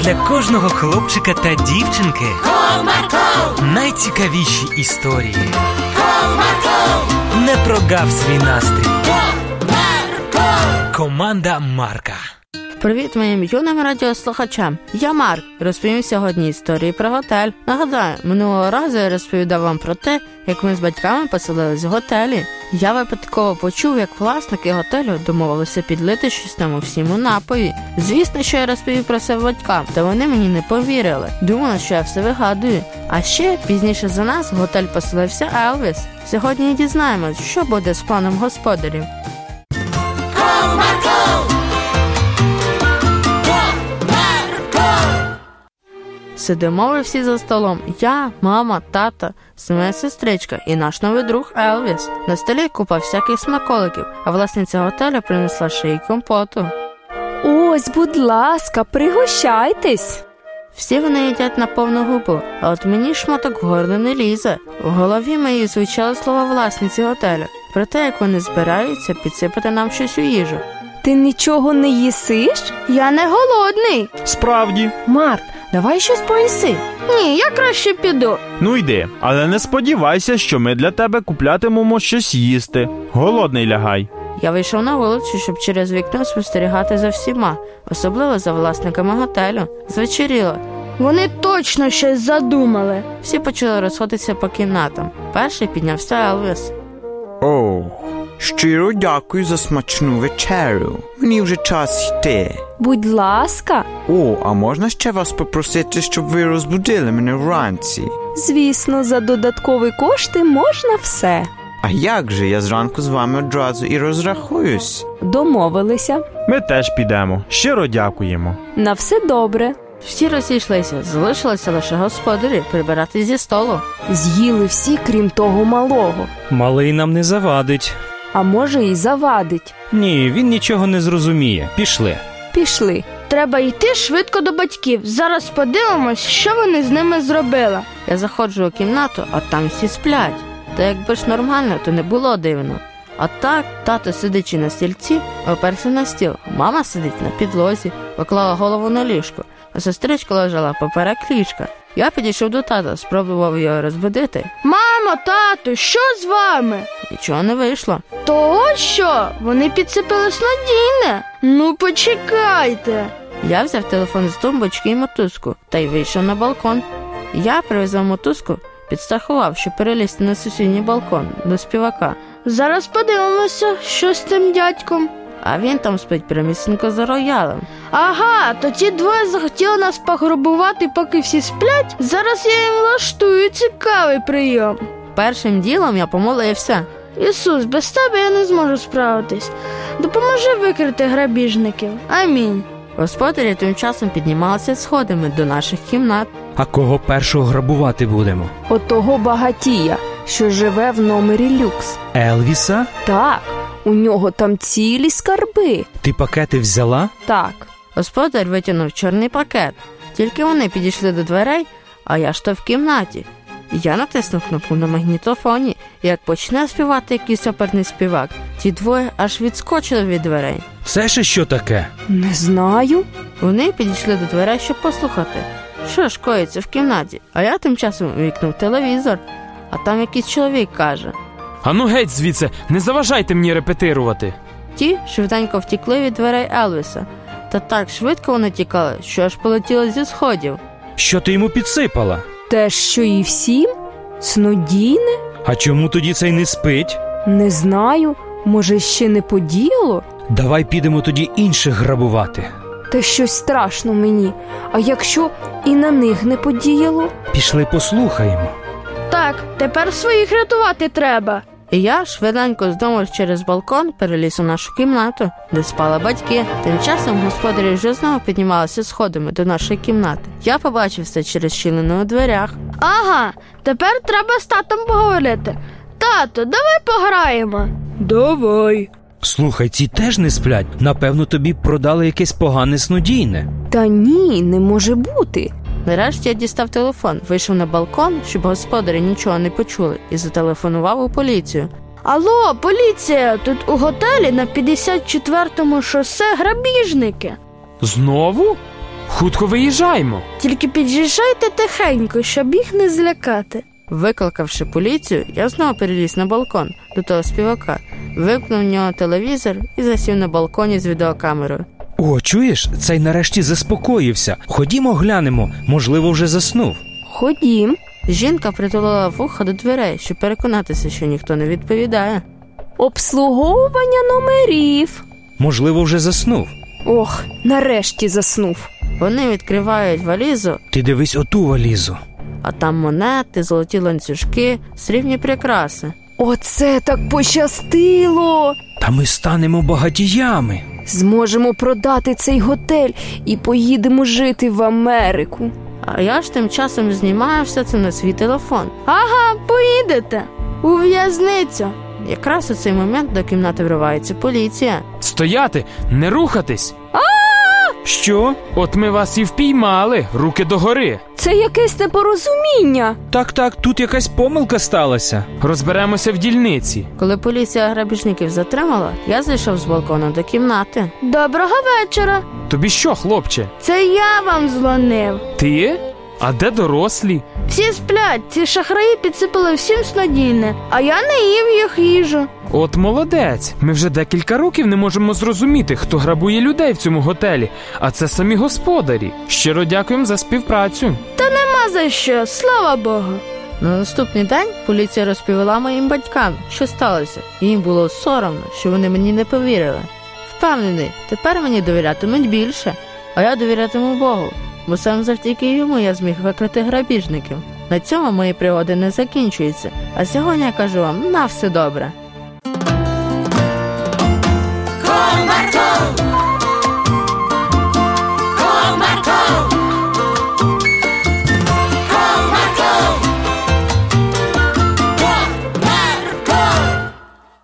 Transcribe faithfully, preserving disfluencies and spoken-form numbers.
Для кожного хлопчика та дівчинки Comarco. Найцікавіші історії. Comarco. Не прогав свій настрій. Comarco. Команда Марка. Привіт моїм юним радіослухачам. Я Марк. Розповім сьогодні історії про готель. Нагадаю, минулого разу я розповідав вам про те, як ми з батьками поселились в готелі. Я випадково почув, як власники готелю домовилися підлити щось там у всім у напої. Звісно, що я розповів про це батькам, та вони мені не повірили. Думали, що я все вигадую. А ще пізніше за нас в готель поселився Елвіс. Сьогодні дізнаємось, що буде з планом господарів. Сидимо ми всі за столом. Я, мама, тата, моя сестричка і наш новий друг Елвіс. На столі купа всяких смаколиків, а власниця готелю принесла ще й компоту. Ось, будь ласка, пригощайтесь. Всі вони їдять на повну губу, а от мені шматок в горло не лізе. В голові моїй звучали слова власниці готелю про те, як вони збираються підсипати нам щось у їжу. Ти нічого не їсиш? Я не голодний. Справді. Марк, давай щось поїси. Ні, я краще піду. Ну йди, але не сподівайся, що ми для тебе куплятимемо щось їсти. Голодний лягай. Я вийшов на вулицю, щоб через вікно спостерігати за всіма, особливо за власниками готелю. Звечеріло. Вони точно щось задумали. Всі почали розходитися по кімнатам. Перший піднявся Елвіс. О, щиро дякую за смачну вечерю. Мені вже час йти. Будь ласка. О, а можна ще вас попросити, щоб ви розбудили мене вранці? Звісно, за додаткові кошти можна все. А як же, я зранку з вами одразу і розрахуюсь. Домовилися. Ми теж підемо. Щиро дякуємо. На все добре. Всі розійшлися, залишилося лише господарі прибирати зі столу. З'їли всі, крім того малого. Малий нам не завадить. А може і завадить. Ні, він нічого не зрозуміє. Пішли. Пішли. Треба йти швидко до батьків. Зараз подивимось, що вони з ними зробили. Я заходжу у кімнату, а там всі сплять. Та якби ж нормально, то не було дивно. А так, тато, сидячи на стільці, оперся на стіл. Мама сидить на підлозі, поклала голову на ліжко, а сестричка лежала поперек ліжка. Я підійшов до тата, спробував його розбудити. Мамо, тату, що з вами? Нічого не вийшло. То ось що? Вони підсипали снодійне? Ну, почекайте. Я взяв телефон з тумбочки і мотузку, та й вийшов на балкон. Я прив'язав мотузку, підстрахував, щоб перелізти на сусідній балкон до співака. Зараз подивимося, що з тим дядьком. А він там спить прямісінько за роялем. Ага, то ті двоє захотіли нас пограбувати, поки всі сплять. Зараз я їм влаштую цікавий прийом. Першим ділом я помолився. Ісус, без тебе я не зможу справитись. Допоможи викрити грабіжників. Амінь. Господарі тим часом піднімалися сходами до наших кімнат. А кого першого грабувати будемо? Отого багатія, що живе в номері люкс. Елвіса? Так, у нього там цілі скарби. Ти пакети взяла? Так. Господар витягнув чорний пакет. Тільки вони підійшли до дверей, а я ж то в кімнаті. Я натиснув кнопку на магнітофоні, і як почне співати якийсь оперний співак, ті двоє аж відскочили від дверей. Це ще що таке? Не знаю. Вони підійшли до дверей, щоб послухати, що ж коїться в кімнаті. А я тим часом вікнув телевізор, а там якийсь чоловік каже: «Ану геть звідси, не заважайте мені репетирувати!» Ті швиденько втікли від дверей Елвіса. Та так швидко вони тікали, що аж полетіли зі сходів. Що ти йому підсипала? Те, що і всім? Снодійне? А чому тоді цей не спить? Не знаю. Може, ще не подіяло? Давай підемо тоді інших грабувати. Та щось страшно мені. А якщо і на них не подіяло? Пішли послухаємо. Так, тепер своїх рятувати треба. І я швиденько з дому через балкон переліз у нашу кімнату, де спали батьки. Тим часом господарі вже знову піднімалися сходами до нашої кімнати. Я побачив це через щілину у дверях. Ага, тепер треба з татом поговорити. Тато, давай пограємо. Давай. Слухай, ці теж не сплять. Напевно, тобі продали якесь погане снодійне. Та ні, не може бути. Нарешті я дістав телефон, вийшов на балкон, щоб господарі нічого не почули, і зателефонував у поліцію. Алло, поліція, тут у готелі на п'ятдесят четвертому шосе грабіжники. Знову? Хутко виїжджаймо. Тільки під'їжджайте тихенько, щоб їх не злякати. Викликавши поліцію, я знову переліз на балкон до того співака, вимкнув в нього телевізор і засів на балконі з відеокамерою. О, чуєш, цей нарешті заспокоївся. Ходімо глянемо, можливо, вже заснув. Ходім. Жінка притулила вуха до дверей, щоб переконатися, що ніхто не відповідає. Обслуговування номерів. Можливо, вже заснув. Ох, нарешті заснув. Вони відкривають валізу, Ти дивись оту валізу. а там монети, золоті ланцюжки, срібні прикраси. Оце так пощастило! Та ми станемо багатіями. Зможемо продати цей готель і поїдемо жити в Америку. А я ж тим часом знімаю все це на свій телефон. Ага, поїдете у в'язницю. Якраз у цей момент до кімнати вривається поліція. Стояти, не рухатись. Що? От ми вас і впіймали, руки догори. Це якесь непорозуміння. Так-так, тут якась помилка сталася. Розберемося в дільниці. Коли поліція грабіжників затримала, я зайшов з балкона до кімнати. Доброго вечора. Тобі що, хлопче? Це я вам дзвонив. Ти? А де дорослі? Всі сплять, ці шахраї підсипали всім снодійне, а я не їв їх їжу. От молодець. Ми вже декілька років не можемо зрозуміти, хто грабує людей в цьому готелі. А це самі господарі. Щиро дякуємо за співпрацю. Нема за що, слава Богу. На наступний день поліція розповіла моїм батькам, що сталося. І їм було соромно, що вони мені не повірили. Впевнений, тепер мені довірятимуть більше, а я довірятиму Богу. Бо саме завдяки йому я зміг викрити грабіжників. На цьому мої пригоди не закінчуються. А сьогодні я кажу вам, на все добре. Comarco.